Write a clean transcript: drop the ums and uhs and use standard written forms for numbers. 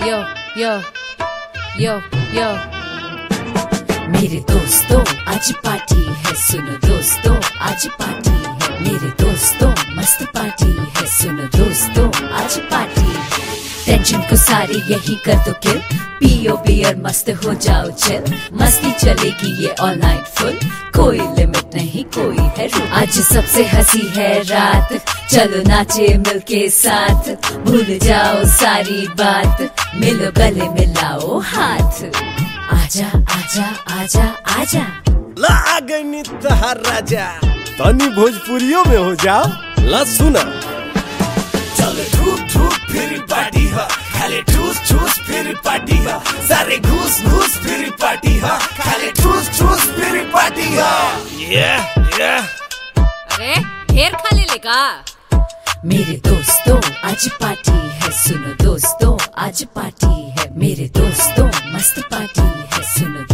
यो यो यो यो। मेरे दोस्तों आज पार्टी है, सुनो दोस्तों आज पार्टी है। मेरे दोस्तों मस्त पार्टी है, सुनो दोस्तों आज पार्टी है। टेंशन को सारी यही कर दो किल, पियो बियर मस्त हो जाओ चिल। मस्ती चलेगी ये ऑल नाइट फुल, कोई लिमिट नहीं कोई है रूल। आज सबसे हंसी है रात, चलो नाचे मिलके साथ। भूल जाओ सारी बात, मिलो गले मिलाओ हाथ। आजा आजा आजा आजा लागनी तहार राजा, तनी भोजपुरियों में हो जाओ। ला सुना, चलो धूप धूप फिर पार्टी है, खाले ठूस ठूस फिर पार्टी है। सारे घूस घूस फिर पार्टी है, खाले ठूस ठूस फिर पार्टी है। अरे ढेर खा ले लेगा। मेरे दोस्तों आज पार्टी है, सुनो दोस्तों आज पार्टी है। मेरे दोस्तों मस्त पार्टी है, सुनो